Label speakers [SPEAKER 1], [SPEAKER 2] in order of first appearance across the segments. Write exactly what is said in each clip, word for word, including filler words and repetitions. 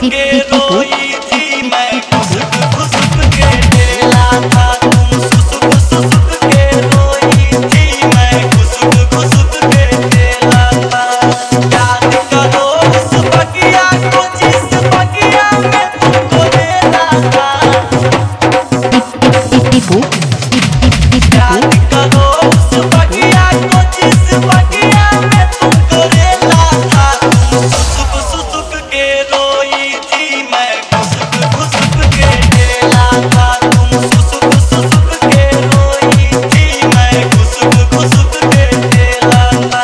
[SPEAKER 1] के रोई थी मैं, खुसुक खुसुक के ढेला था तुम, सुसुक सुसुक के रोई थी मैं, खुसुक खुसुक के ढेला था। याद करो उस बगिया को जिस बगिया में तुमको लेना था। याद करो उस बगिया को जिस बगिया में तुमको लेना था। तुम सुसुक सुसुक के रोई थी मैं, खुसुक खुसुक के ढेला था तुम, सुसुक सुसुक के रोई थी मैं, खुसुक खुसुक के ढेला था।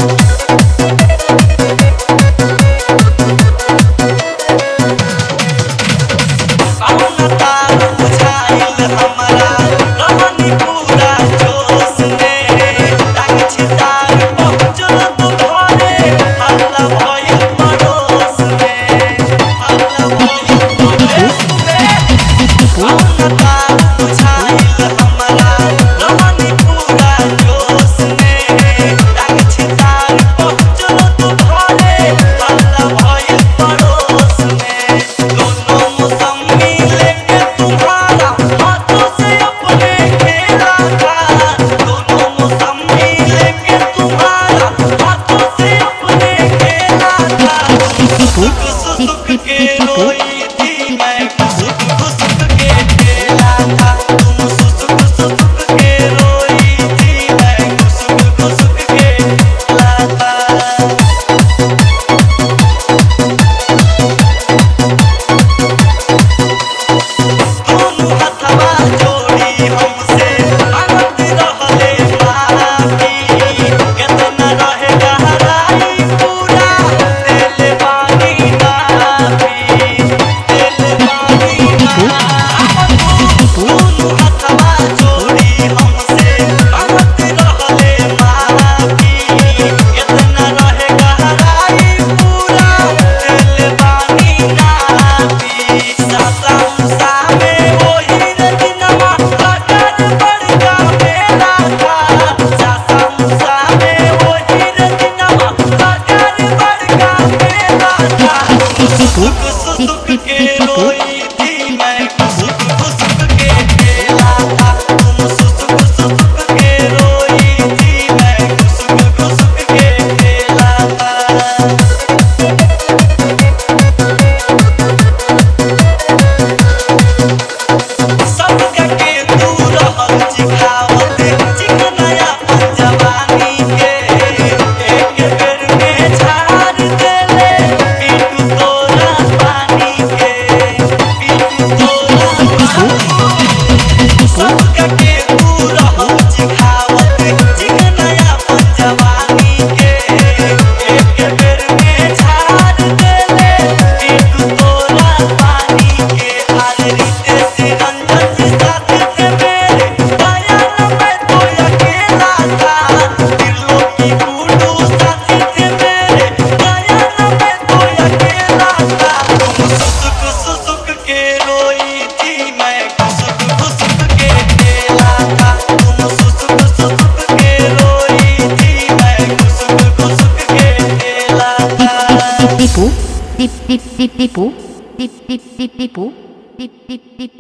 [SPEAKER 1] कौन तार बुझाइल हमरा रहनी पूरा जोश में, टांग छितार पहुँचल तू घरे, हल्ला भइल पड़ोस में, हल्ला भइल पड़ोस में। कौन तार बुझाइल हमरा रहनी पूरा जोश में, टांग छितार पहुँचल तू घरे, हल्ला भइल पड़ोस में। दोनों मौसमी लेके तुम्हारा हाथों से अपने खेला था, दोनों मौसमी लेके तुम्हारा हाथों से अपने खेला था। सुसुक सुसुक के रोई थी मैं, खुसुक खुसुक के ढेला था तुम, सुसुक सुसुक के रोई थी मैं, खुसुक खुसुक के ढेला था। दोनों हथवा जोड़ी हमसे मांगत रहले माफी, केतना रहे गहराई पूरा देले बानी माफी, देले बानी माफी। दोनों हथवा जोड़ी हमसे मांगत रहले माफी, केतना रहे गहराई पूरा देले बानी माफी। सासा मुसा में वही रजनवा अगर बड़का मेला था, सासा मुसा में वही रजनवा अगर बड़का मेला था। सुसुक सुसुक के रोई थी मैं, खुसुक खुसुक के ढेला था तुम, सुसुक सुसुक के रोई थी मैं, खुसुक खुसुक के ढेला था। सबका के तू रहल चिखावत, चिकनाया जवानी के, एक बेर में झाड़ देले पीटू तोरा पानी के, पीटू तोरा पानी के। सबका के तू रहल चिखावत, चिकनाया जवानी के, एक बेर में झाड़ देले पीटू तोरा पानी के। हाल रीते से रंजन जी साथ थे मेरे, दया न मैं तो अकेला था, दिलों की गुडू साथ थे मेरे, दया न मैं तो अकेला था। तुम सुसुक सुसुक के रोई थी मैं, खुसुक खुसुक के ढेला था तुम, सुसुक सुसुक के रोई थी मैं, खुसुक खुसुक के ढेला था।
[SPEAKER 2] Tipu, tip tip tip tipu, tip tip tip tipu, tip tip tip